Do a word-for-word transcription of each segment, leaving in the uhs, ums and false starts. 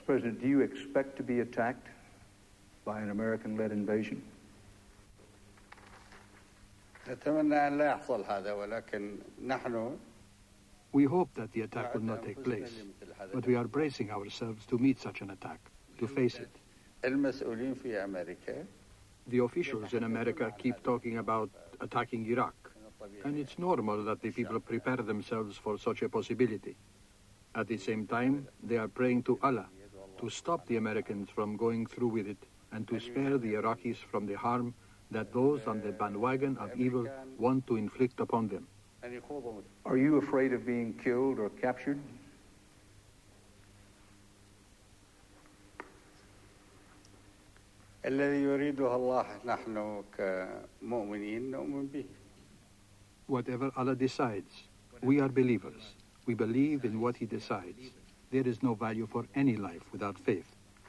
Mister President, do you expect to be attacked by an American-led invasion? We hope that the attack will not take place, but we are bracing ourselves to meet such an attack, to face it. The officials in America keep talking about attacking Iraq, and it's normal that the people prepare themselves for such a possibility. At the same time, they are praying to Allah to stop the Americans from going through with it and to spare the Iraqis from the harm that those on the bandwagon of evil want to inflict upon them. Are you afraid of being killed or captured? Whatever Allah decides, we are believers. We believe in what He decides. There is no value for any life without faith.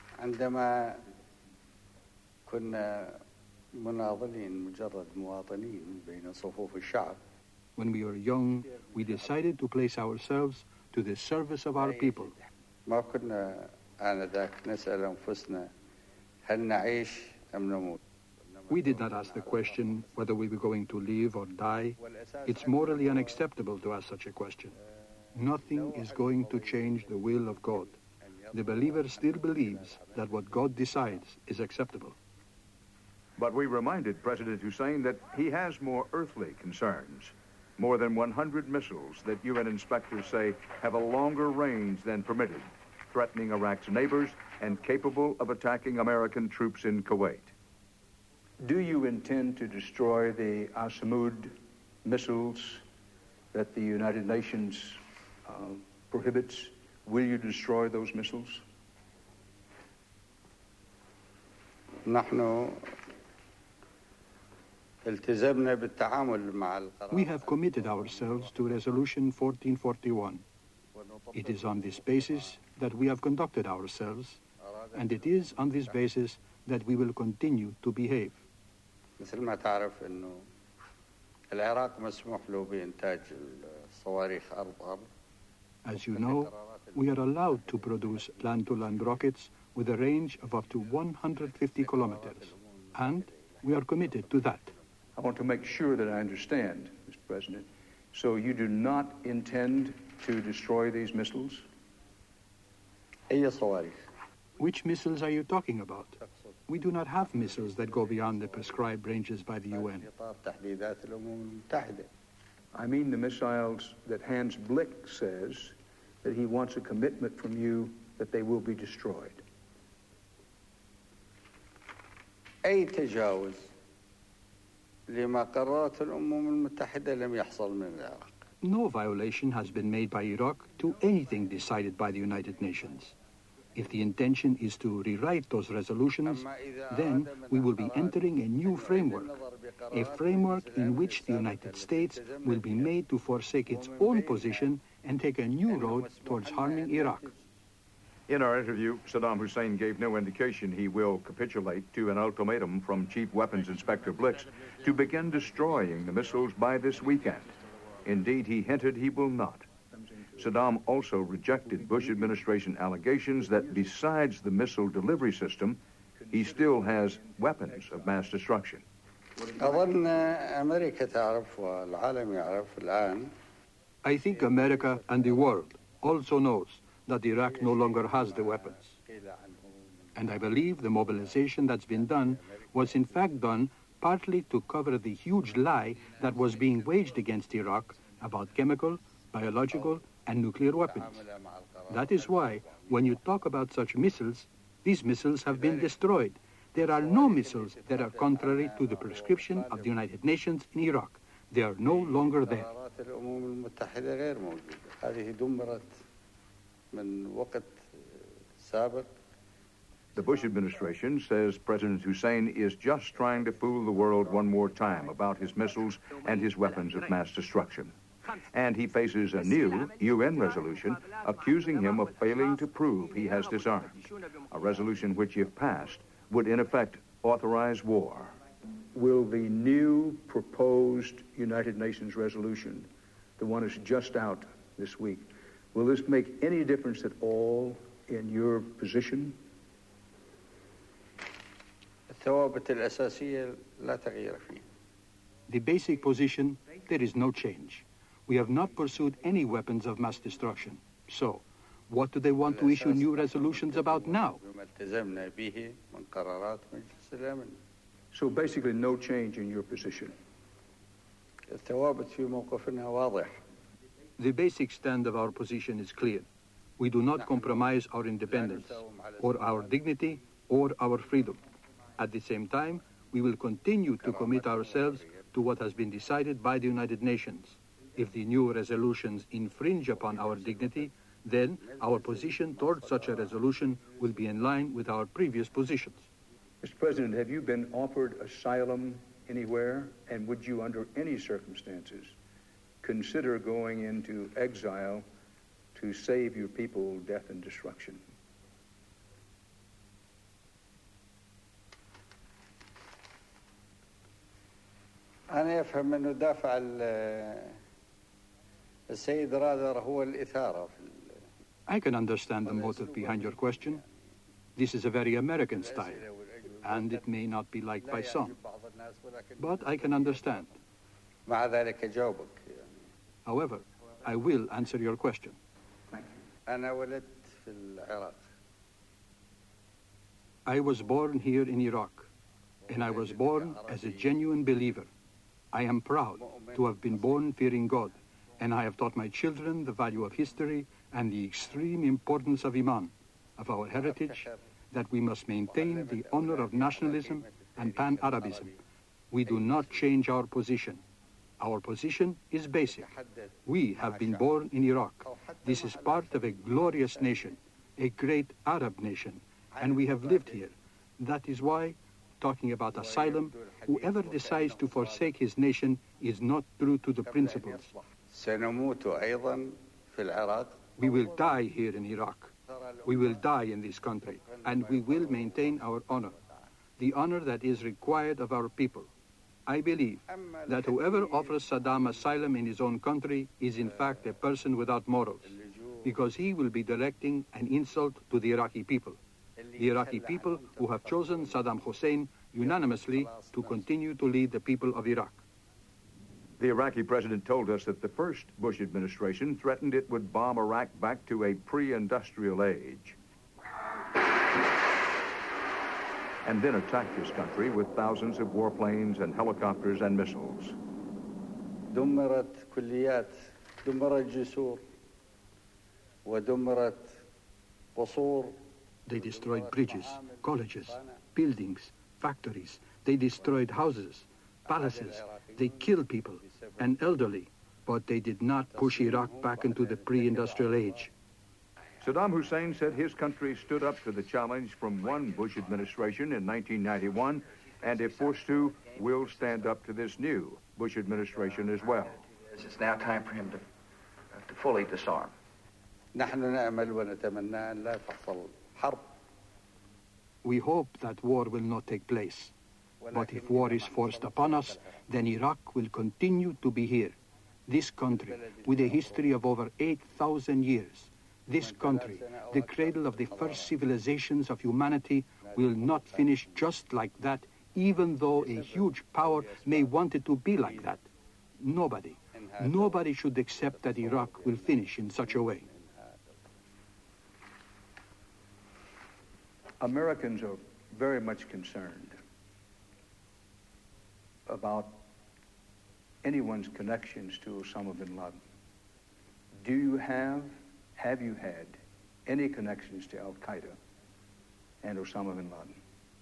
When we were young, we decided to place ourselves to the service of our people. We did not ask the question whether we were going to live or die. It's morally unacceptable to ask such a question. Nothing is going to change the will of God. The believer still believes that what God decides is acceptable. But we reminded President Hussein that he has more earthly concerns. More than one hundred missiles that U N inspectors say have a longer range than permitted, threatening Iraq's neighbors and capable of attacking American troops in Kuwait. Do you intend to destroy the Asamud missiles that the United Nations uh, prohibits? Will you destroy those missiles? We have committed ourselves to Resolution fourteen forty-one. It is on this basis that we have conducted ourselves, and it is on this basis that we will continue to behave. As you know, we are allowed to produce land-to-land rockets with a range of up to one hundred fifty kilometers, and we are committed to that. I want to make sure that I understand, Mister President. So you do not intend to destroy these missiles? Which missiles are you talking about? We do not have missiles that go beyond the prescribed ranges by the U N. I mean the missiles that Hans Blick says that he wants a commitment from you that they will be destroyed. أي تجاوز لما قررت الأمم المتحدة لم يحصل من العراق. No violation has been made by Iraq to anything decided by the United Nations. If the intention is to rewrite those resolutions, then we will be entering a new framework, a framework in which the United States will be made to forsake its own position and take a new road towards harming Iraq. In our interview, Saddam Hussein gave no indication he will capitulate to an ultimatum from Chief Weapons Inspector Blix to begin destroying the missiles by this weekend. Indeed, he hinted he will not. Saddam also rejected Bush administration allegations that besides the missile delivery system, he still has weapons of mass destruction. I think America and the world also knows that Iraq no longer has the weapons. And I believe the mobilization that's been done was in fact done partly to cover the huge lie that was being waged against Iraq about chemical, biological, and nuclear weapons. That is why, when you talk about such missiles, these missiles have been destroyed. There are no missiles that are contrary to the prescription of the United Nations in Iraq. They are no longer there. The Bush administration says President Hussein is just trying to fool the world one more time about his missiles and his weapons of mass destruction. And he faces a new U N resolution accusing him of failing to prove he has disarmed, a resolution which, if passed, would in effect authorize war. Will the new proposed United Nations resolution, the one that's just out this week, will this make any difference at all in your position? الثوابت الأساسية لا تغيير فيها. The basic position, there is no change. We have not pursued any weapons of mass destruction. So, what do they want to issue new resolutions about now? So basically no change in your position. The basic stand of our position is clear. We do not compromise our independence, or our dignity, or our freedom. At the same time, we will continue to commit ourselves to what has been decided by the United Nations. If the new resolutions infringe upon our dignity, then our position towards such a resolution will be in line with our previous positions. Mister President, have you been offered asylum anywhere? And would you, under any circumstances, consider going into exile to save your people death and destruction? أنا أفهم أنه دافع السيد رادر هو الإثارة. I can understand the motive behind your question. This is a very American style, and it may not be liked by some. But I can understand. مع ذلك أجاوبك. However, I will answer your question. أنا ولدت في العراق. I was born here in Iraq, and I was born as a genuine believer. I am proud to have been born fearing God, and I have taught my children the value of history and the extreme importance of Iman, of our heritage, that we must maintain the honor of nationalism and pan-Arabism. We do not change our position. Our position is basic. We have been born in Iraq. This is part of a glorious nation, a great Arab nation, and we have lived here. That is why, talking about asylum, whoever decides to forsake his nation is not true to the principles. We will die here in Iraq. We will die in this country, and we will maintain our honor, the honor that is required of our people. I believe that whoever offers Saddam asylum in his own country is in fact a person without morals, because he will be directing an insult to the Iraqi people. The Iraqi people who have chosen Saddam Hussein unanimously to continue to lead the people of Iraq. The Iraqi president told us that the first Bush administration threatened it would bomb Iraq back to a pre-industrial age, and then attacked his country with thousands of warplanes and helicopters and missiles. دمرت كليات، دمرت جسور، ودمرت قصور. They destroyed bridges, colleges, buildings, factories. They destroyed houses, palaces. They killed people and elderly, but they did not push Iraq back into the pre-industrial age. Saddam Hussein said his country stood up to the challenge from one Bush administration in nineteen ninety-one, and if forced to, will stand up to this new Bush administration as well. It's now time for him to, uh, to fully disarm. نحن نأمل ونتمنى أن لا تحصل حرب. We hope that war will not take place. But if war is forced upon us, then Iraq will continue to be here. This country, with a history of over eight thousand years, this country, the cradle of the first civilizations of humanity, will not finish just like that, even though a huge power may want it to be like that. Nobody, nobody should accept that Iraq will finish in such a way. Americans are very much concerned about anyone's connections to Osama bin Laden. Do you have, have you had any connections to Al-Qaeda and Osama bin Laden?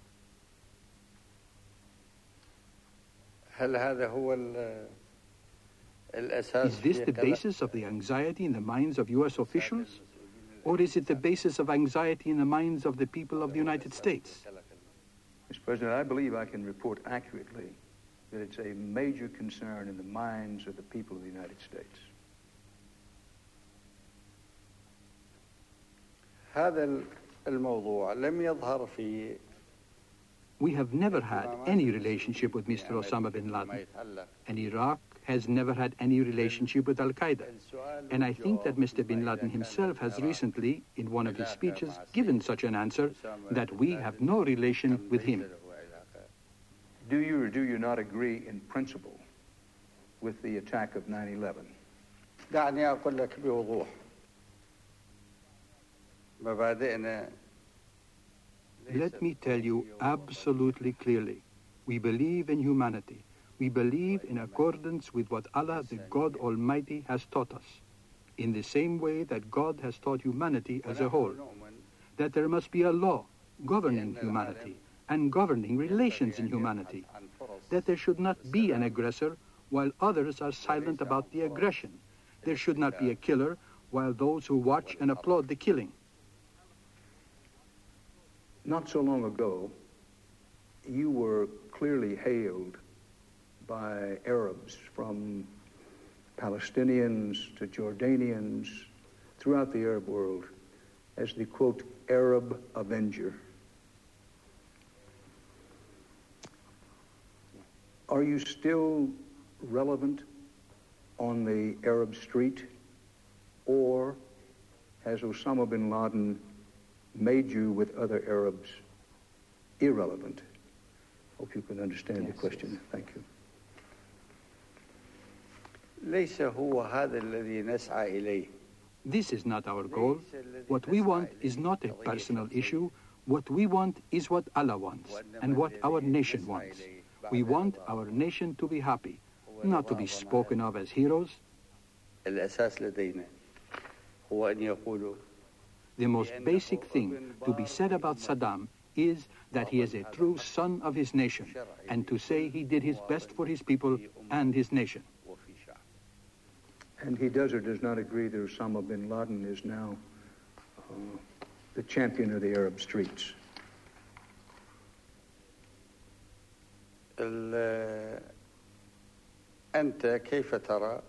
هل هذا هو الأساس؟ Is this the basis of the anxiety in the minds of U S officials? Or is it the basis of anxiety in the minds of the people of the United States? Mister President, I believe I can report accurately that it's a major concern in the minds of the people of the United States. هذا الموضوع لم يظهر في. We have never had any relationship with Mister Osama bin Laden, and Iraq has never had any relationship with Al-Qaeda. And I think that Mister bin Laden himself has recently, in one of his speeches, given such an answer, that we have no relation with him. Do you or do you not agree in principle with the attack of nine eleven? دعني أقول لك بوضوح مبادئنا. Let me tell you absolutely clearly, we believe in humanity. We believe in accordance with what Allah, the God Almighty, has taught us, in the same way that God has taught humanity as a whole, that there must be a law governing humanity and governing relations in humanity, that there should not be an aggressor while others are silent about the aggression. There should not be a killer while those who watch and applaud the killing. Not so long ago, you were clearly hailed by Arabs, from Palestinians to Jordanians, throughout the Arab world, as the, quote, Arab Avenger. Are you still relevant on the Arab street, or has Osama bin Laden made you, with other Arabs, irrelevant? Hope you can understand yes, the question. Yes. Thank you. ليس هو هذا الذي نسعى إليه. This is not our goal. What we want is not a personal issue. What we want is what Allah wants and what our nation wants. We want our nation to be happy, not to be spoken of as heroes. الأساس لدينا هو أن يقولوا. The most basic thing to be said about Saddam is that he is a true son of his nation, and to say he did his best for his people and his nation. And he does or does not agree that Osama bin Laden is now uh, the champion of the Arab streets? أنت كيف ترى؟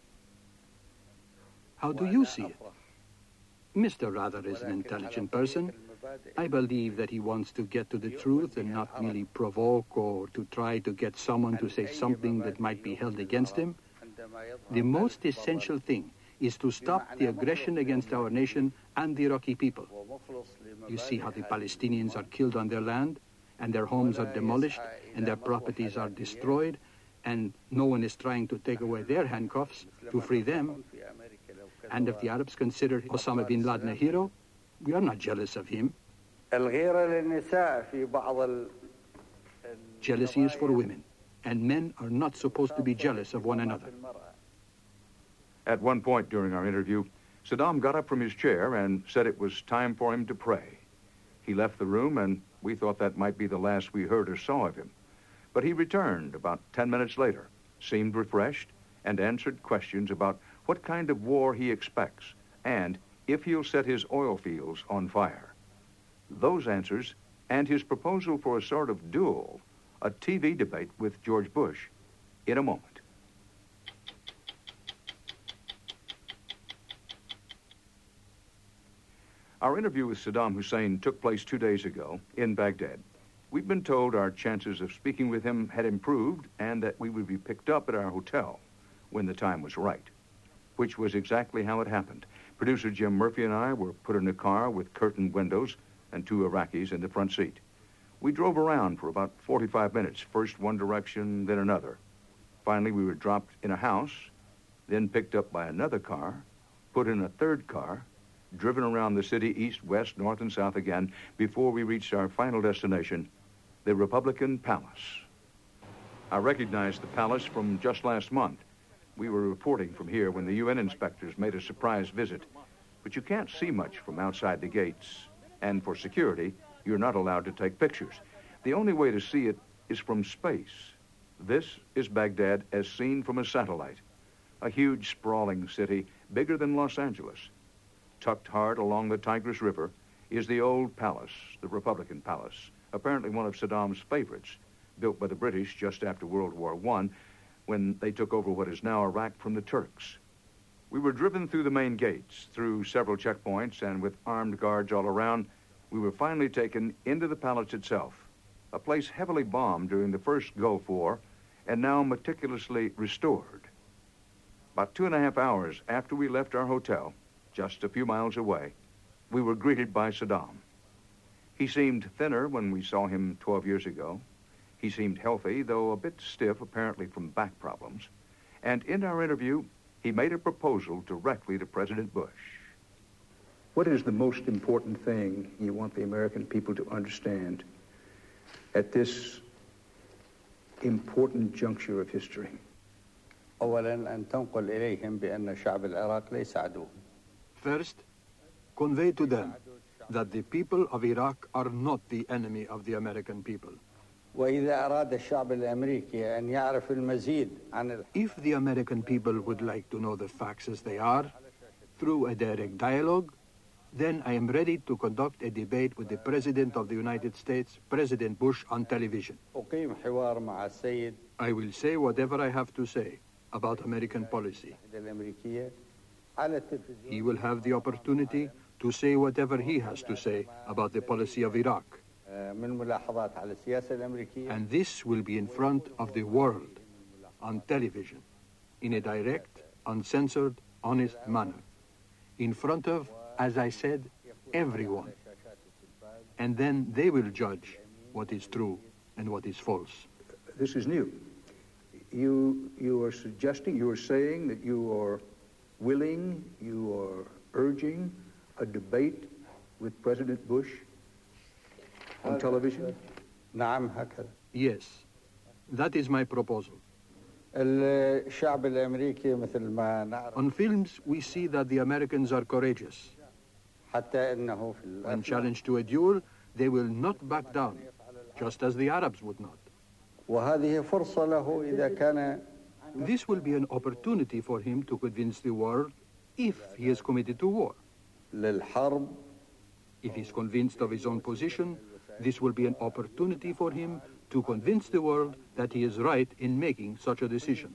How do you see it? Mister Rather is an intelligent person. I believe that he wants to get to the truth and not merely provoke or to try to get someone to say something that might be held against him. The most essential thing is to stop the aggression against our nation and the Iraqi people. You see how the Palestinians are killed on their land, and their homes are demolished, and their properties are destroyed, and no one is trying to take away their handcuffs to free them. And if the Arabs consider Osama bin Laden a hero, we are not jealous of him. Jealousy is for women, and men are not supposed to be jealous of one another. At one point during our interview, Saddam got up from his chair and said it was time for him to pray. He left the room, and we thought that might be the last we heard or saw of him. But he returned about ten minutes later, seemed refreshed, and answered questions about what kind of war he expects and if he'll set his oil fields on fire. Those answers and his proposal for a sort of duel, a T V debate with George Bush, in a moment. Our interview with Saddam Hussein took place two days ago in Baghdad. We've been told our chances of speaking with him had improved and that we would be picked up at our hotel when the time was right, which was exactly how it happened. Producer Jim Murphy and I were put in a car with curtained windows and two Iraqis in the front seat. We drove around for about forty-five minutes, first one direction, then another. Finally, we were dropped in a house, then picked up by another car, put in a third car, driven around the city east, west, north, and south again before we reached our final destination, the Republican Palace. I recognized the palace from just last month. We were reporting from here when the U N inspectors made a surprise visit. But you can't see much from outside the gates. And for security, you're not allowed to take pictures. The only way to see it is from space. This is Baghdad as seen from a satellite. A huge, sprawling city, bigger than Los Angeles. Tucked hard along the Tigris River is the old palace, the Republican Palace, apparently one of Saddam's favorites, built by the British just after World War One, when they took over what is now Iraq from the Turks. We were driven through the main gates, through several checkpoints, and with armed guards all around, we were finally taken into the palace itself, a place heavily bombed during the first Gulf War and now meticulously restored. About two and a half hours after we left our hotel, just a few miles away, we were greeted by Saddam. He seemed thinner when we saw him twelve years ago. He seemed healthy, though a bit stiff, apparently from back problems. And in our interview, he made a proposal directly to President Bush. What is the most important thing you want the American people to understand at this important juncture of history? أولاً أن تنقل إليهم بأن شعب العراق ليس عدو. First, convey to them that the people of Iraq are not the enemy of the American people. وإذا أراد الشعب الأمريكي أن يعرف المزيد عن If the American people would like to know the facts as they are, through a direct dialogue, then I am ready to conduct a debate with the President of the United States, President Bush, on television. أقيم حوار مع السيد I will say whatever I have to say about American policy. الأمريكية على التلفزيون. He will have the opportunity to say whatever he has to say about the policy of Iraq. من ملاحظات على السياسة الأمريكية. And this will be in front of the world, on television, in a direct, uncensored, honest manner. In front of, as I said, everyone. And then they will judge what is true and what is false. This is new. You, you are suggesting, you are saying that you are willing, you are urging a debate with President Bush on television? نعم هكذا. Yes, that is my proposal. الشعب الأمريكي مثل ما نعرف. On films, we see that the Americans are courageous. حتى إنه في When challenged to a duel, they will not back down, just as the Arabs would not. وهذه فرصة له إذا كان. This will be an opportunity for him to convince the world if he is committed to war. للحرب. If he's convinced of his own position, this will be an opportunity for him to convince the world that he is right in making such a decision.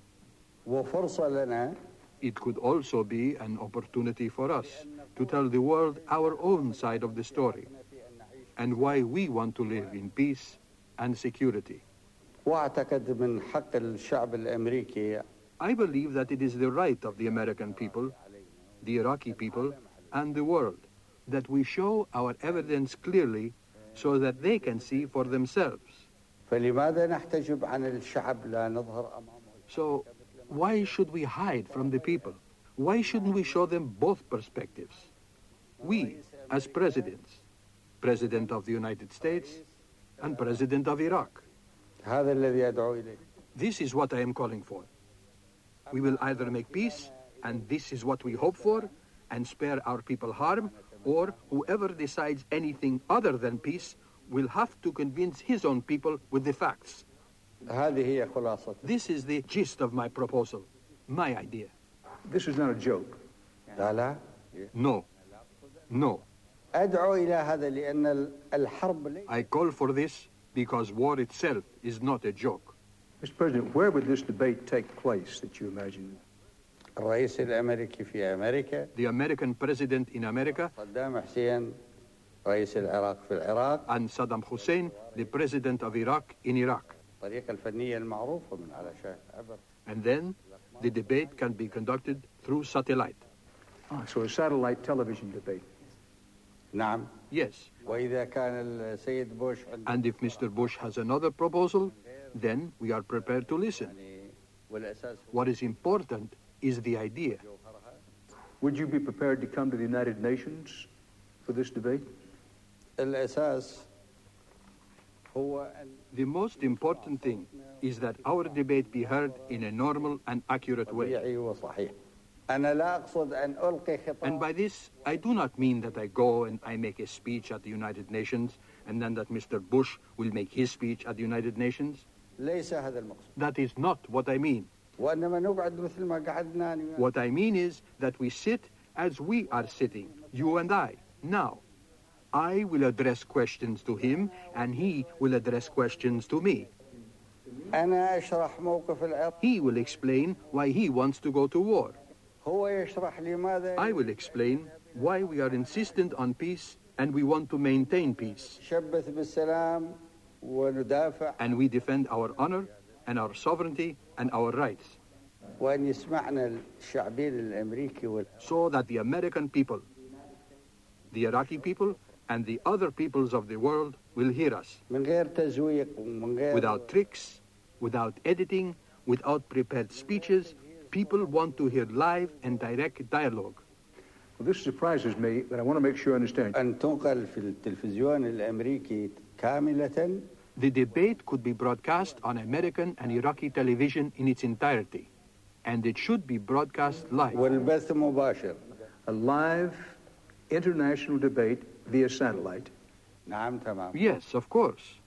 وفرصة لنا. It could also be an opportunity for us to tell the world our own side of the story and why we want to live in peace and security. واعتقد من حق الشعب الأمريكي. I believe that it is the right of the American people, the Iraqi people, and the world that we show our evidence clearly so that they can see for themselves. فلماذا نحتجب عن الشعب لا نظهر أمامه؟ So why should we hide from the people? Why shouldn't we show them both perspectives? We, as presidents, President of the United States and President of Iraq. هذا الذي أدعو إليه. This is what I am calling for. We will either make peace, and this is what we hope for, and spare our people harm, or whoever decides anything other than peace will have to convince his own people with the facts. هذه هي خلاصة. This is the gist of my proposal, my idea. This is not a joke. لا لا. No, no. أدعو إلى هذا لأن الحرب. I call for this because war itself is not a joke. Mister President, where would this debate take place that you imagine? الرئيس الأمريكي في أمريكا. The American president in America. صدام حسين رئيس العراق في العراق. And Saddam Hussein, the president of Iraq in Iraq. الطريقة الفنية المعروفة من على شاشة عبر. And then the debate can be conducted through satellite. Ah, so a satellite television debate. نعم. Yes. وإذا كان السيد بوش. And if Mister Bush has another proposal, then we are prepared to listen. What is important is the idea. Would you be prepared to come to the United Nations for this debate? الأساس هو The most important thing is that our debate be heard in a normal and accurate way. طبيعي وصحيح. أنا لا أقصد أن ألقي خطاب. And by this, I do not mean that I go and I make a speech at the United Nations and then that Mister Bush will make his speech at the United Nations. ليس هذا المقصود. That is not what I mean. وإنما نقعد مثل ما قعدنا. What I mean is that we sit as we are sitting, you and I, now. I will address questions to him and he will address questions to me. أنا أشرح موقف العراق. He will explain why he wants to go to war. هو يشرح لماذا. I will explain why we are insistent on peace and we want to maintain peace. شبث بالسلام وندافع. And we defend our honor and our sovereignty and our rights, وأن يسمعنا الشعبين الأمريكي وال... so that the American people, the Iraqi people, and the other peoples of the world will hear us من غير تزويق ومن غير without tricks, without editing, without prepared speeches. People want to hear live and direct dialogue. Well, this surprises me, but I want to make sure I understand. أن تنقل في التلفزيون الأمريكي كاملة. The debate could be broadcast on American and Iraqi television in its entirety, and it should be broadcast live. والبث مباشر. A live international debate via satellite. نعم تمام. Yes, of course.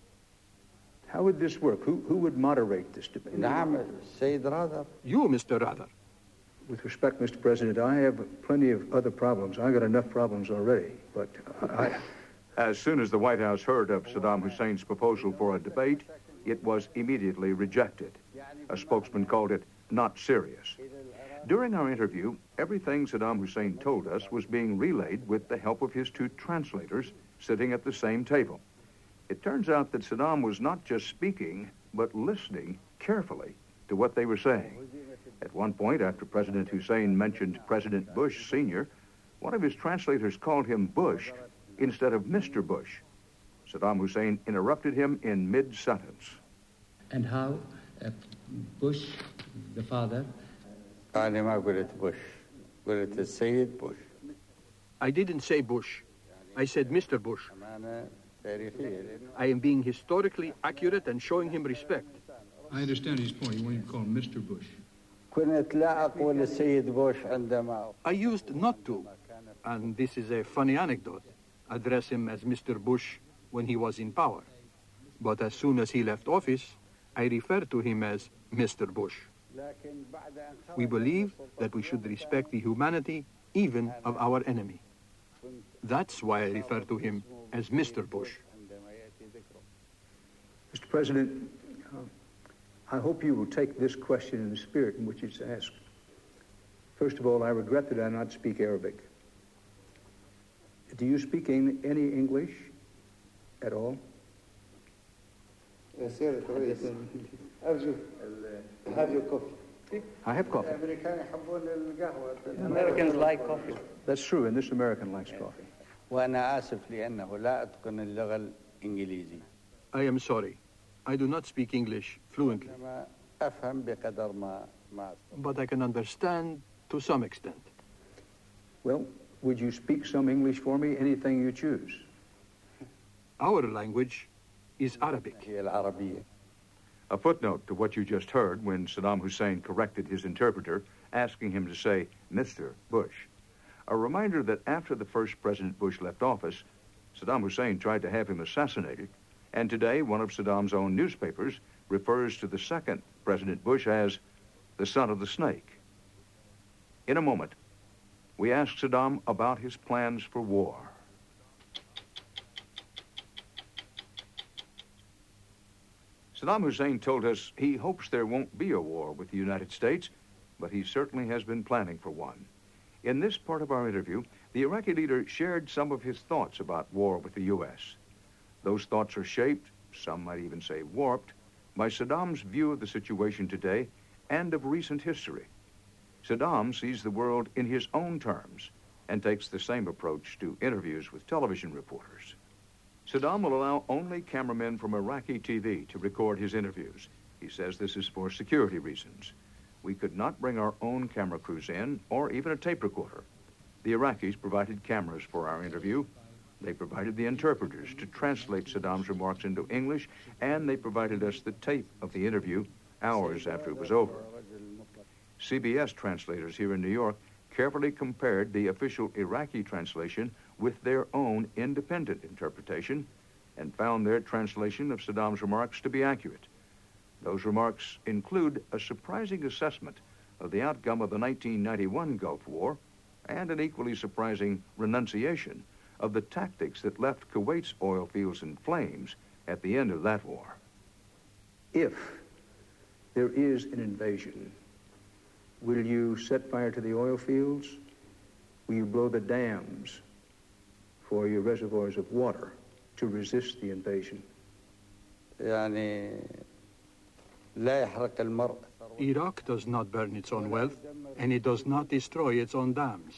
How would this work? Who, who would moderate this debate? نعم السيد رادر. You, Mister Rather. With respect, Mister President, I have plenty of other problems. I got enough problems already, but I... As soon as the White House heard of Saddam Hussein's proposal for a debate, it was immediately rejected. A spokesman called it not serious. During our interview, everything Saddam Hussein told us was being relayed with the help of his two translators sitting at the same table. It turns out that Saddam was not just speaking, but listening carefully to what they were saying. At one point, after President Hussein mentioned President Bush Senior, one of his translators called him Bush instead of Mister Bush. Saddam Hussein interrupted him in mid-sentence. And how uh, Bush, the father... أنا ما قلت بوش. قلت السيد بوش. I didn't say Bush. I said Mister Bush. أمانة تاريخية. I am being historically accurate and showing him respect. I understand his point. You want him to call him Mister Bush. كنت لا أقول السيد بوش عندما. I used not to, and this is a funny anecdote, address him as Mister Bush when he was in power. But as soon as he left office, I refer to him as Mister Bush. We believe that we should respect the humanity even of our enemy. That's why I refer to him as Mister Bush. Mister President, uh, I hope you will take this question in the spirit in which it's asked. First of all, I regret that I not speak Arabic. Do you speak in, any English at all? Have your coffee. I have coffee. Americans like coffee. That's true, and this American likes coffee. وأنا آسف لأنه لا أتقن اللغة الإنجليزية. I am sorry. I do not speak English fluently, أنا أفهم بقدر ما ما أستطيع. but I can understand to some extent. Well, would you speak some English for me? Anything you choose. Our language is Arabic. هي العربية. A footnote to what you just heard when Saddam Hussein corrected his interpreter, asking him to say Mister Bush. A reminder that after the first President Bush left office, Saddam Hussein tried to have him assassinated, and today one of Saddam's own newspapers refers to the second President Bush as the son of the snake. In a moment, we ask Saddam about his plans for war. Saddam Hussein told us he hopes there won't be a war with the United States, but he certainly has been planning for one. In this part of our interview, the Iraqi leader shared some of his thoughts about war with the U S. Those thoughts are shaped, some might even say warped, by Saddam's view of the situation today and of recent history. Saddam sees the world in his own terms and takes the same approach to interviews with television reporters. Saddam will allow only cameramen from Iraqi T V to record his interviews. He says this is for security reasons. We could not bring our own camera crews in, or even a tape recorder. The Iraqis provided cameras for our interview. They provided the interpreters to translate Saddam's remarks into English, and they provided us the tape of the interview hours after it was over. C B S translators here in New York carefully compared the official Iraqi translation with their own independent interpretation and found their translation of Saddam's remarks to be accurate. Those remarks include a surprising assessment of the outcome of the nineteen ninety-one Gulf War and an equally surprising renunciation of the tactics that left Kuwait's oil fields in flames at the end of that war. If there is an invasion, will you set fire to the oil fields? Will you blow the dams for your reservoirs of water to resist the invasion? يعني لا يحرق المرء. Iraq does not burn its own wealth, and it does not destroy its own dams.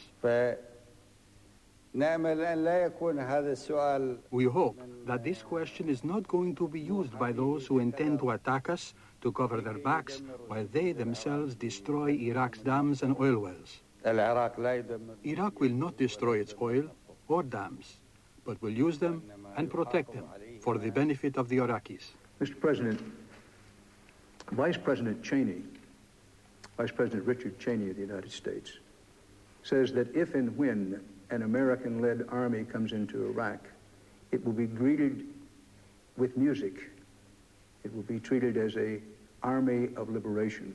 نأمل أن لا يكون هذا السؤال. We hope that this question is not going to be used by those who intend to attack us to cover their backs while they themselves destroy Iraq's dams and oil wells. العراق لا يدمر. Iraq will not destroy its oil or dams, but will use them and protect them for the benefit of the Iraqis. Mister President, Vice President Cheney, Vice President Richard Cheney of the United States, says that if and when an American-led army comes into Iraq, it will be greeted with music. It will be treated as an army of liberation.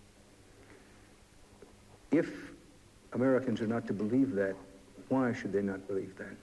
If Americans are not to believe that, why should they not believe that?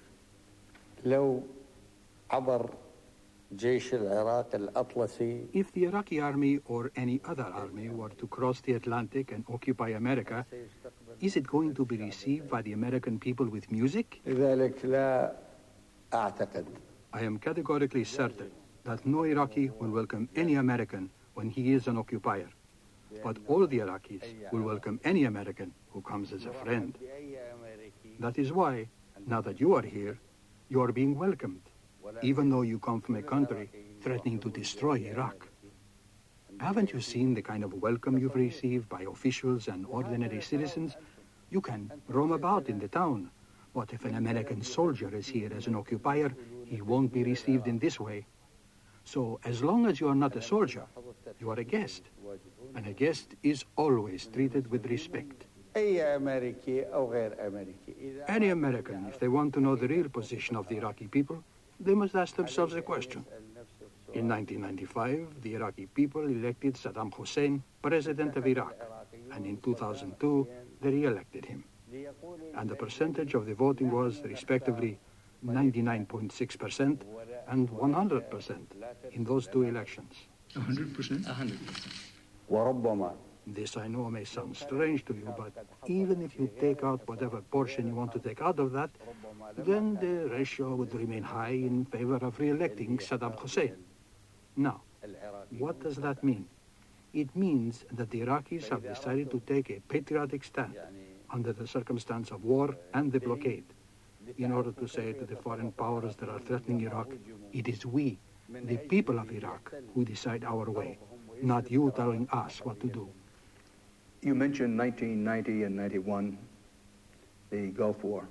لو عبر جيش العراق الأطلسي. If the Iraqi army or any other army were to cross the Atlantic and occupy America, is it going to be received by the American people with music? لذلك لا أعتقد. I am categorically certain that no Iraqi will welcome any American when he is an occupier. But all the Iraqis will welcome any American who comes as a friend. That is why, now that you are here, you are being welcomed, even though you come from a country threatening to destroy Iraq. Haven't you seen the kind of welcome you've received by officials and ordinary citizens? You can roam about in the town, but if an American soldier is here as an occupier, he won't be received in this way. So as long as you are not a soldier, you are a guest, and a guest is always treated with respect. أي أمريكي أو غير أمريكي. Any American, if they want to know the real position of the Iraqi people, they must ask themselves a question. In nineteen ninety-five, the Iraqi people elected Saddam Hussein president of Iraq, and in two thousand two, they re-elected him. And the percentage of the voting was, respectively, ninety-nine point six percent and one hundred percent in those two elections. one hundred percent? one hundred percent. وربما. This, I know, may sound strange to you, but even if you take out whatever portion you want to take out of that, then the ratio would remain high in favor of re-electing Saddam Hussein. Now, what does that mean? It means that the Iraqis have decided to take a patriotic stand under the circumstance of war and the blockade, in order to say to the foreign powers that are threatening Iraq, it is we, the people of Iraq, who decide our way, not you telling us what to do. You mentioned nineteen ninety and ninety-one, the Gulf War.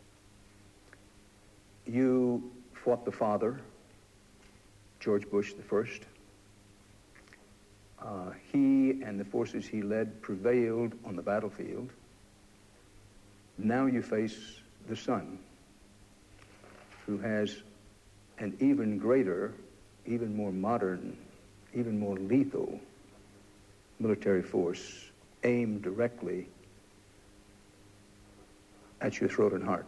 You fought the father, George Bush the first. Uh, he and the forces he led prevailed on the battlefield. Now you face the son, who has an even greater, even more modern, even more lethal military force aimed directly at your throat and heart.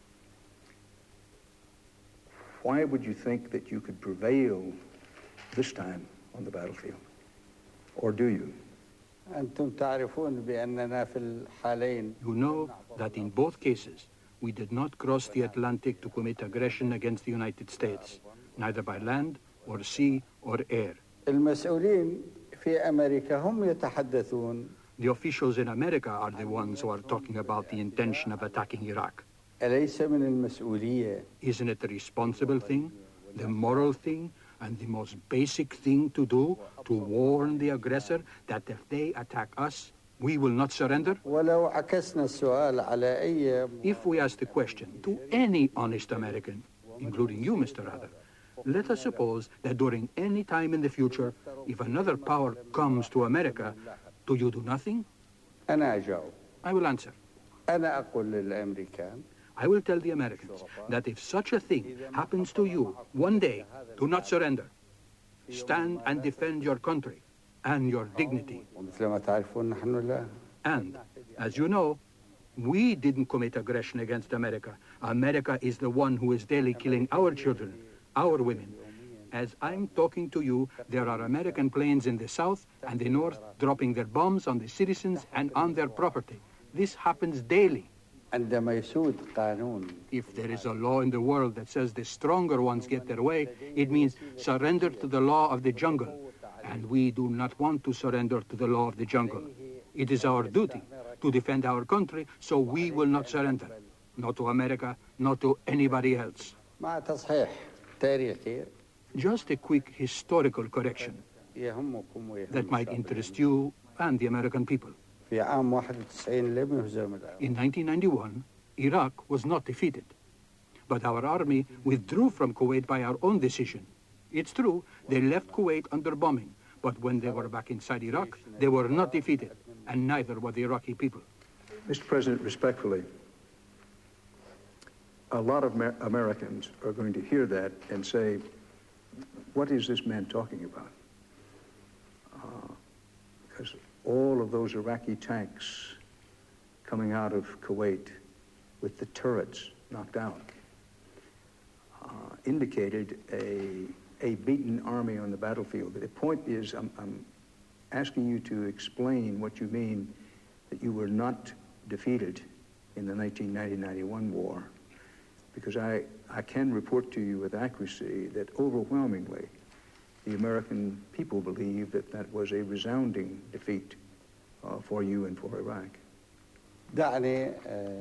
Why would you think that you could prevail this time on the battlefield? Or do you? أنتم تعرفون بأننا في الحالين. You know that in both cases, we did not cross the Atlantic to commit aggression against the United States, neither by land or sea or air. المسؤولين في أمريكا هم يتحدثون. The officials in America are the ones who are talking about the intention of attacking Iraq. أليس من المسؤولية. Isn't it the responsible thing, the moral thing, and the most basic thing to do to warn the aggressor that if they attack us, we will not surrender? ولو عكسنا السؤال على أي. If we ask the question to any honest American, including you, Mister Rather, let us suppose that during any time in the future, if another power comes to America, do you do nothing? أنا أجاوب. I will answer. أنا أقول للأمريكان. I will tell the Americans that if such a thing happens to you one day, do not surrender. Stand and defend your country and your dignity. ومثل ما تعرفون نحن لا. And, as you know, we didn't commit aggression against America. America is the one who is daily killing our children, our women. As I'm talking to you, there are American planes in the south and the north dropping their bombs on the citizens and on their property. This happens daily. عندما يسود قانون. If there is a law in the world that says the stronger ones get their way, it means surrender to the law of the jungle. And we do not want to surrender to the law of the jungle. It is our duty to defend our country, so we will not surrender. Not to America, not to anybody else. Just a quick historical correction that might interest you and the American people. In nineteen ninety-one, Iraq was not defeated, but our army withdrew from Kuwait by our own decision. It's true, they left Kuwait under bombing, but when they were back inside Iraq, they were not defeated, and neither were the Iraqi people. Mister President, respectfully, a lot of Amer Americans are going to hear that and say, what is this man talking about? Uh, because all of those Iraqi tanks coming out of Kuwait with the turrets knocked out uh, indicated a, a beaten army on the battlefield. The point is, I'm, I'm asking you to explain what you mean that you were not defeated in the nineteen ninety ninety-one war, because I, I can report to you with accuracy that overwhelmingly the American people believe that that was a resounding defeat uh, for you and for Iraq. دعني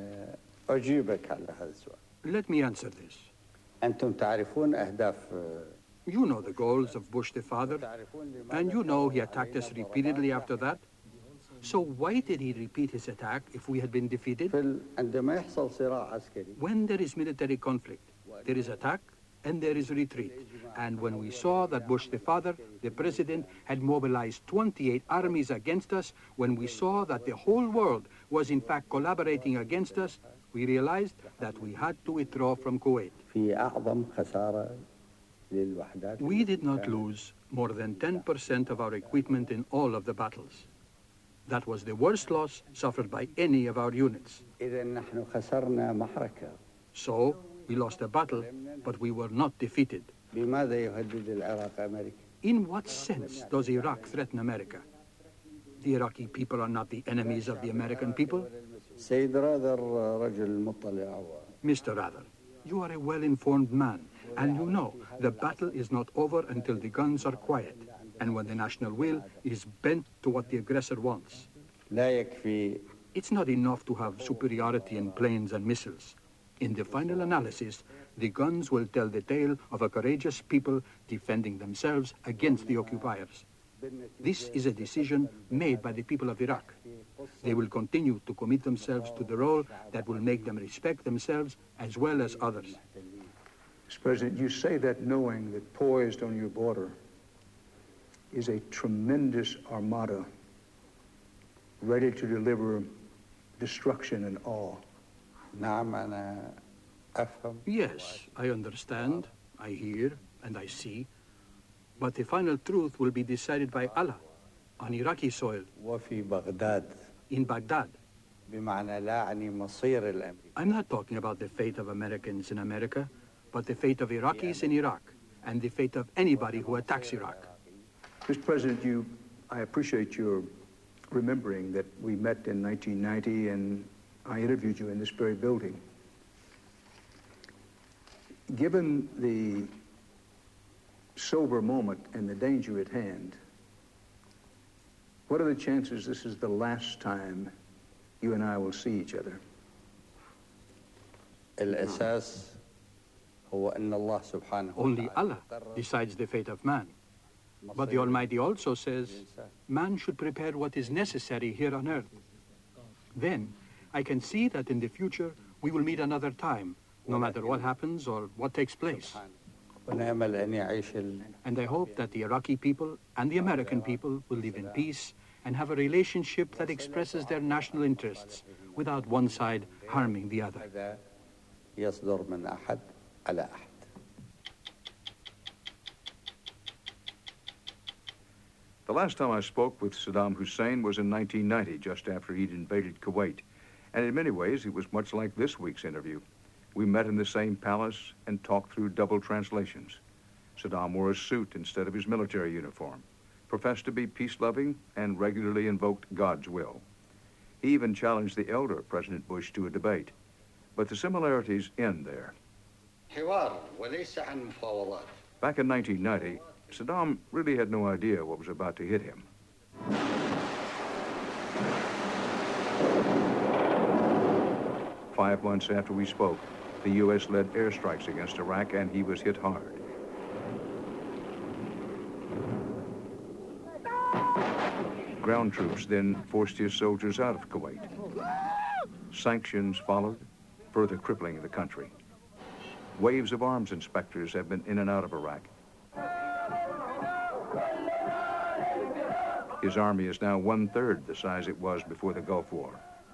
أجيبك على هذا السؤال. Let me answer this. أنتم تعرفون أهداف. You know the goals of Bush the father, and you know he attacked us repeatedly after that. So why did he repeat his attack if we had been defeated? عندما يحصل صراع عسكري. When there is military conflict, there is attack and there is retreat. And when we saw that Bush the father, the president, had mobilized twenty-eight armies against us, when we saw that the whole world was in fact collaborating against us, we realized that we had to withdraw from Kuwait. في أعظم خسارة للوحدات. We did not lose more than ten percent of our equipment in all of the battles. That was the worst loss suffered by any of our units. إذا نحن خسرنا معركة. So, we lost a battle, but we were not defeated. بماذا يهدد العراق أمريكا؟ In what sense does Iraq threaten America? The Iraqi people are not the enemies of the American people. سيد راذر رجل مطلع. Mister Rather, you are a well-informed man, and you know the battle is not over until the guns are quiet, and when the national will is bent to what the aggressor wants. لا يكفي. It's not enough to have superiority in planes and missiles. In the final analysis, the guns will tell the tale of a courageous people defending themselves against the occupiers. This is a decision made by the people of Iraq. They will continue to commit themselves to the role that will make them respect themselves as well as others. Mister President, you say that knowing that poised on your border is a tremendous armada ready to deliver destruction and awe. نعم أنا أفهم. Yes, I understand, I hear, and I see. But the final truth will be decided by Allah on Iraqi soil. وفي بغداد. In Baghdad. بمعنى لا أعني مصير الأمريكي. I'm not talking about the fate of Americans in America, but the fate of Iraqis in Iraq, and the fate of anybody who attacks Iraq. Mister President, you, I appreciate your remembering that we met in nineteen ninety and I interviewed you in this very building. Given the sober moment and the danger at hand, what are the chances this is the last time you and I will see each other? الأساس هو أن الله سبحانه Only Allah decides the fate of man. But the Almighty also says, man should prepare what is necessary here on earth. Then, I can see that in the future, we will meet another time, no matter what happens or what takes place. And I hope that the Iraqi people and the American people will live in peace and have a relationship that expresses their national interests without one side harming the other. The last time I spoke with Saddam Hussein was in nineteen ninety, just after he'd invaded Kuwait. And in many ways, it was much like this week's interview. We met in the same palace and talked through double translations. Saddam wore a suit instead of his military uniform, professed to be peace-loving, and regularly invoked God's will. He even challenged the elder President Bush to a debate. But the similarities end there. Back in nineteen ninety, Saddam really had no idea what was about to hit him. Five months after we spoke, the U S led airstrikes against Iraq, and he was hit hard. Ground troops then forced his soldiers out of Kuwait. Sanctions followed, further crippling the country. Waves of arms inspectors have been in and out of Iraq. His army is now one-third the size it was before the Gulf War.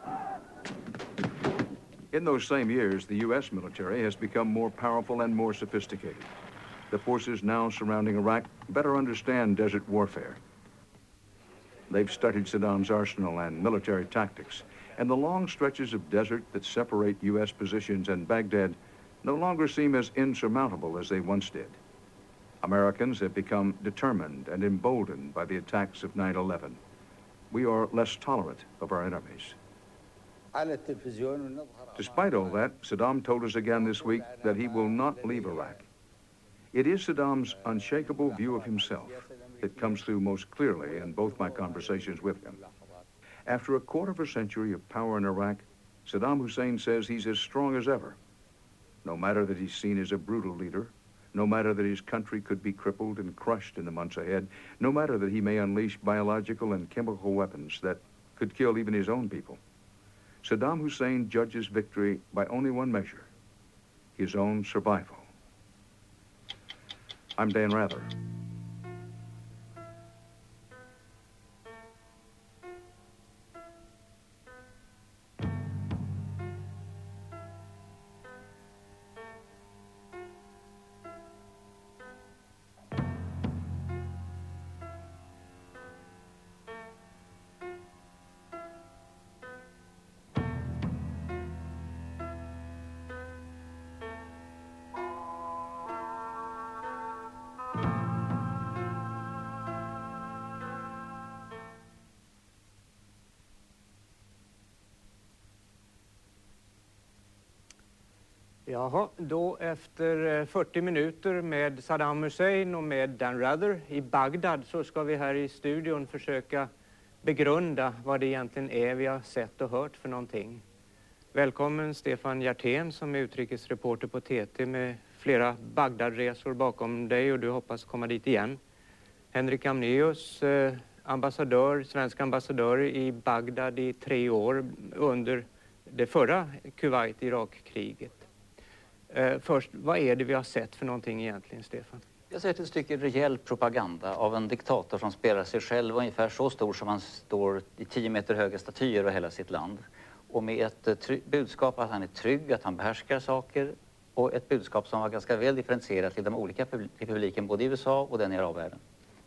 In those same years, the U S military has become more powerful and more sophisticated. The forces now surrounding Iraq better understand desert warfare. They've studied Saddam's arsenal and military tactics, and the long stretches of desert that separate U S positions and Baghdad no longer seem as insurmountable as they once did. Americans have become determined and emboldened by the attacks of nine eleven. We are less tolerant of our enemies. Despite all that, Saddam told us again this week that he will not leave Iraq. It is Saddam's unshakable view of himself that comes through most clearly in both my conversations with him. After a quarter of a century of power in Iraq, Saddam Hussein says he's as strong as ever. No matter that he's seen as a brutal leader, no matter that his country could be crippled and crushed in the months ahead, no matter that he may unleash biological and chemical weapons that could kill even his own people, Saddam Hussein judges victory by only one measure, his own survival. I'm Dan Rather. Jaha, då efter fyrtio minuter med Saddam Hussein och med Dan Rather i Bagdad så ska vi här i studion försöka begrunda vad det egentligen är vi har sett och hört för någonting. Välkommen Stefan Hjertén som är utrikesreporter på T T med flera Bagdadresor bakom dig och du hoppas komma dit igen. Henrik Amnéus, eh, ambassadör, svensk ambassadör i Bagdad i tre år under det förra Kuwait-Irak-kriget. Uh, först, vad är det vi har sett för någonting egentligen, Stefan? Jag har sett ett stycke rejäl propaganda av en diktator som spelar sig själv ungefär så stor som han står i tio meter höga statyer över hela sitt land. Och med ett uh, budskap att han är trygg, att han behärskar saker och ett budskap som var ganska väl differentierat till de olika republiken, både i U S A och den i arabvärlden.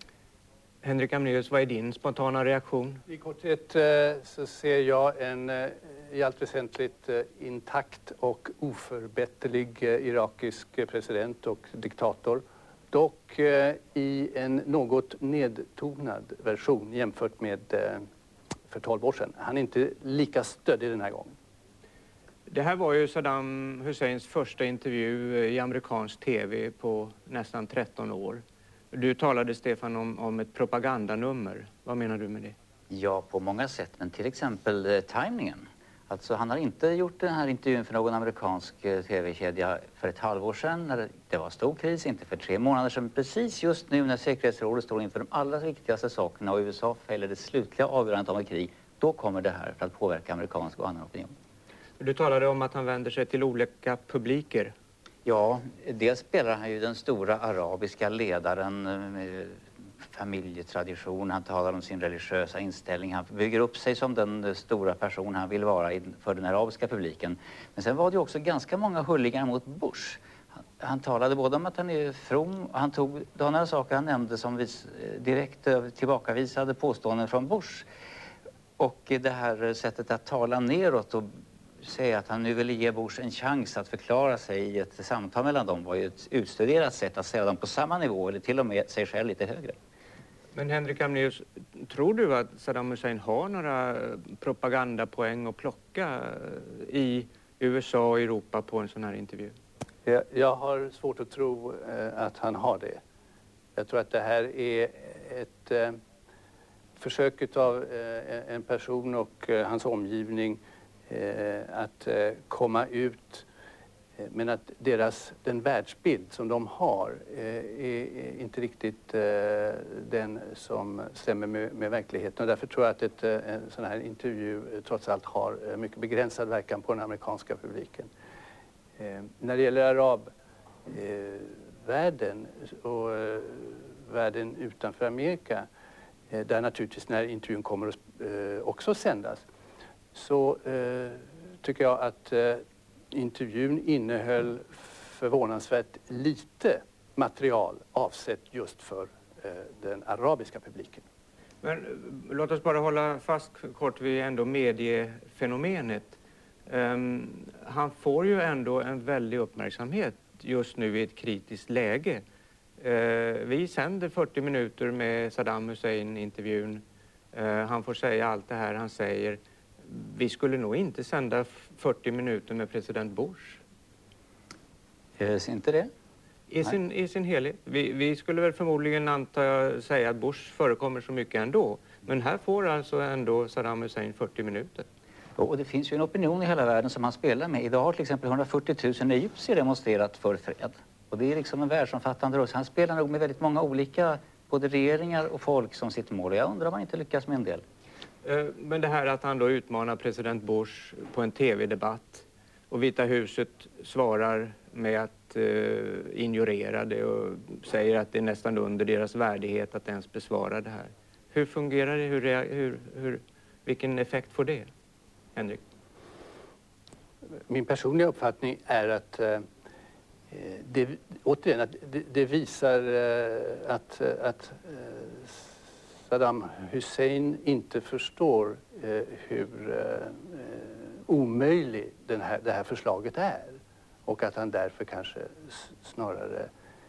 Henrik Amnéus, vad är din spontana reaktion? I korthet så ser jag en i allt väsentligt intakt och oförbätterlig irakisk president och diktator. Dock i en något nedtonad version jämfört med för tolv år sedan. Han är inte lika stöddig den här gången. Det här var ju Saddam Husseins första intervju i amerikansk tv på nästan tretton år. Du talade, Stefan, om, om ett propagandanummer. Vad menar du med det? Ja, på många sätt. Men till exempel eh, tajmingen. Alltså, han har inte gjort den här intervjun för någon amerikansk eh, tv-kedja för ett halvår sedan när det, det var stor kris. Inte för tre månader sedan. Precis just nu när säkerhetsrådet står inför de allra viktigaste sakerna och U S A fäller det slutliga avgörandet om ett krig. Då kommer det här för att påverka amerikansk och annan opinion. Du talade om att han vänder sig till olika publiker. Ja, dels spelar han ju den stora arabiska ledaren med familjetradition. Han talar om sin religiösa inställning. Han bygger upp sig som den stora person han vill vara för den arabiska publiken. Men sen var det ju också ganska många hullingar mot Bush. Han, han talade både om att han är from och han tog då några saker han nämnde som vis, direkt tillbakavisade påståenden från Bush. Och det här sättet att tala neråt och säga att han nu ville ge Bush en chans att förklara sig i ett samtal mellan dem var ju ett utstuderat sätt att säga dem på samma nivå eller till och med sig själv lite högre. Men Henrik Amnéus, tror du att Saddam Hussein har några propagandapoäng att plocka i U S A och Europa på en sån här intervju? Jag, jag har svårt att tro eh, att han har det. Jag tror att det här är ett eh, försök av eh, en person och eh, hans omgivning eh, att eh, komma ut, eh, men att deras, den världsbild som de har eh, är inte riktigt eh, den som stämmer med, med verkligheten. Och därför tror jag att ett, en sån här intervju eh, trots allt har eh, mycket begränsad verkan på den amerikanska publiken. Eh, när det gäller arabvärlden eh, och eh, världen utanför Amerika, eh, där naturligtvis när intervjun kommer att eh, också sändas, så eh, tycker jag att eh, intervjun innehöll förvånansvärt lite material avsett just för eh, den arabiska publiken. Men låt oss bara hålla fast kort vid ändå mediefenomenet. Um, han får ju ändå en väldig uppmärksamhet just nu i ett kritiskt läge. Uh, vi sänder fyrtio minuter med Saddam Hussein-intervjun. Uh, han får säga allt det här han säger. Vi skulle nog inte sända fyrtio minuter med president Bush. Är inte det? I sin, i sin helhet. Vi, vi skulle väl förmodligen anta säga att Bush förekommer så mycket ändå. Men här får alltså ändå Saddam Hussein fyrtio minuter. Och det finns ju en opinion i hela världen som han spelar med. Idag har till exempel hundrafyrtio tusen egyptier demonstrerat för fred. Och det är liksom en världsomfattande rörelse. Han spelar nog med väldigt många olika, både regeringar och folk som sitt mål. Jag undrar om han inte lyckas med en del. Men det här att han då utmanar president Bush på en tv-debatt och Vita huset svarar med att uh, ignorera det och säger att det är nästan under deras värdighet att ens besvara det här. Hur fungerar det? Hur, hur, hur, vilken effekt får det, Henrik? Min personliga uppfattning är att eh, det, återigen, att det, det visar eh, att, att eh, Saddam Hussein inte förstår eh, hur eh, omöjlig den här, det här förslaget är. Och att han därför kanske snarare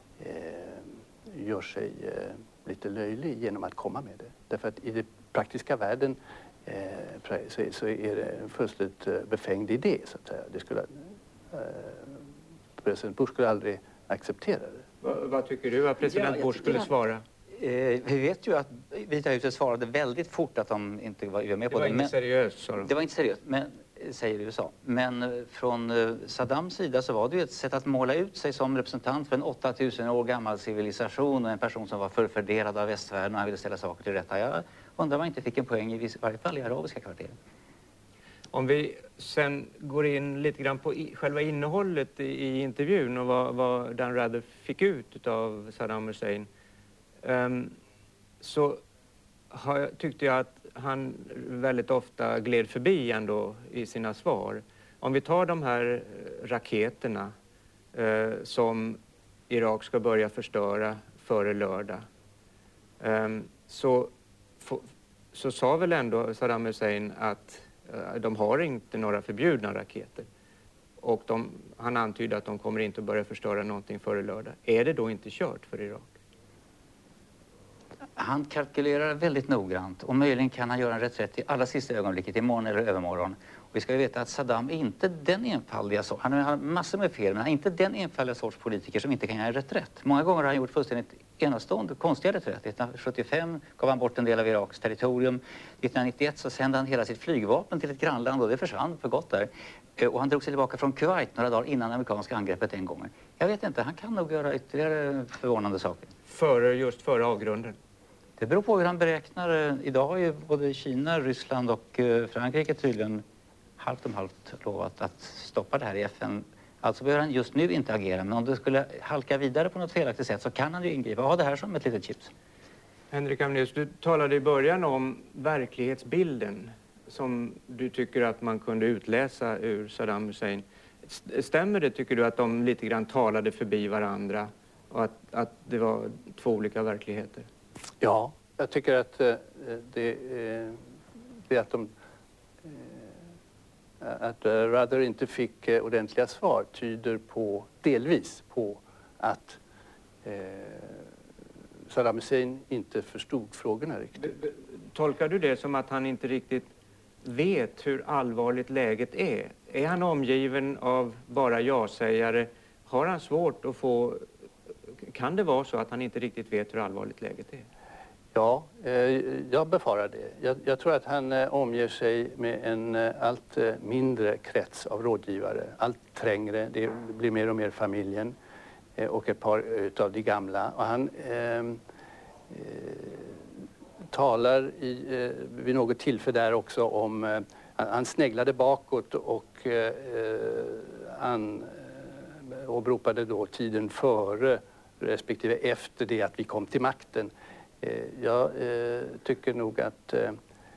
eh, gör sig eh, lite löjlig genom att komma med det. Därför att i den praktiska världen eh, så, så är det en fullständigt eh, befängd idé, så att säga. Det skulle, eh, president Bush skulle aldrig acceptera det. Va, vad tycker du att president ja, Bush skulle svara? Eh, vi vet ju att Vita huset svarade väldigt fort att de inte var med på det. Det var inte seriöst, sa de. Det var inte seriöst, men, säger U S A. Men från Saddams sida så var det ju ett sätt att måla ut sig som representant för en åtta tusen år gammal civilisation och en person som var förfördelad av västvärlden och han ville ställa saker till rätta. Jag undrar om man inte fick en poäng i varje fall i arabiska kvarter. Om vi sen går in lite grann på i, själva innehållet i, i intervjun och vad, vad Dan Rather fick ut av Saddam Hussein, um, så har jag, tyckte jag att han väldigt ofta gled förbi ändå i sina svar. Om vi tar de här raketerna eh, som Irak ska börja förstöra före lördag, eh, så, få, så sa väl ändå Saddam Hussein att eh, de har inte några förbjudna raketer. Och de, han antydde att de kommer inte att börja förstöra någonting före lördag. Är det då inte kört för Irak? Han kalkylerar väldigt noggrant och möjligen kan han göra en reträtt i allra sista ögonblicket, imorgon eller övermorgon. Och vi ska ju veta att Saddam är inte den enfaldiga sorts, han har massor med fel, men han är inte den enfaldiga sorts politiker som inte kan göra en reträtt. Många gånger har han gjort fullständigt enastående, konstiga reträtt. nittonhundrasjuttiofem gav han bort en del av Iraks territorium. nittonhundranittioett så sände han hela sitt flygvapen till ett grannland och det försvann för gott där. Och han drog sig tillbaka från Kuwait några dagar innan amerikanska angreppet en gång. Jag vet inte, han kan nog göra ytterligare förvånande saker. Före, just före avgrunden? Det beror på hur han beräknar. Idag har ju både Kina, Ryssland och Frankrike tydligen halvt om halvt lovat att stoppa det här i F N. Alltså behöver han just nu inte agera, men om det skulle halka vidare på något felaktigt sätt så kan han ju ingripa. Ha det här som ett litet chips. Henrik Amnius, du talade i början om verklighetsbilden som du tycker att man kunde utläsa ur Saddam Hussein. Stämmer det, tycker du, att de lite grann talade förbi varandra och att, att det var två olika verkligheter? Ja, jag tycker att eh, det, eh, det att de eh, att eh, Rather inte fick eh, ordentliga svar tyder på, delvis på att eh, Saddam Hussein inte förstod frågorna riktigt. Tolkar du det som att han inte riktigt vet hur allvarligt läget är? Är han omgiven av bara ja-sägare? Har han svårt att få kan det vara så att han inte riktigt vet hur allvarligt läget är? Ja, eh, jag befarar det. Jag, jag tror att han eh, omger sig med en eh, allt eh, mindre krets av rådgivare. Allt trängre, det blir mer och mer familjen eh, och ett par utav de gamla. Och han eh, eh, talar i, eh, vid något tillfälle där också om... Eh, han sneglade bakåt och eh, han eh, åberopade då tiden före respektive efter det att vi kom till makten. Eh, jag eh, tycker nog att eh,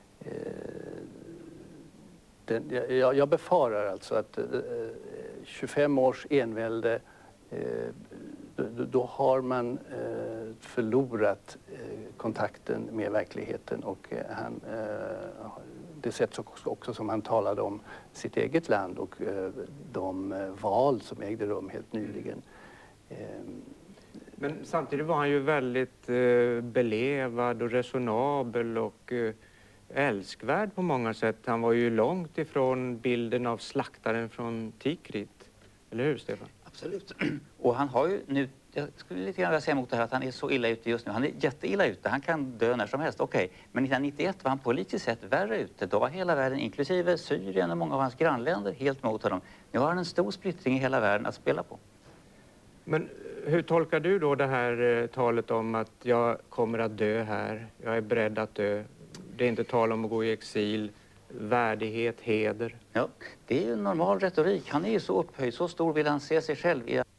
den, jag, jag befarar alltså att eh, tjugofem års envälde, eh, då, då har man eh, förlorat eh, kontakten med verkligheten och eh, han, eh, det sätt också, också som han talade om sitt eget land och eh, de eh, val som ägde rum helt nyligen. Eh, Men samtidigt var han ju väldigt eh, belevad och resonabel och eh, älskvärd på många sätt. Han var ju långt ifrån bilden av slaktaren från Tikrit. Eller hur, Stefan? Absolut. Och han har ju nu, jag skulle lite grann vilja säga emot det här att han är så illa ute just nu. Han är jätteilla ute, han kan dö när som helst, okej. Okay. Men nittonhundranittioett var han politiskt sett värre ute. Då var hela världen, inklusive Syrien och många av hans grannländer, helt mot honom. Nu har han en stor splittring i hela världen att spela på. Men hur tolkar du då det här eh, talet om att jag kommer att dö här, jag är beredd att dö, det är inte tal om att gå i exil, värdighet, heder? Ja, det är ju normal retorik. Han är ju så upphöjd, så stor vill han se sig själv i.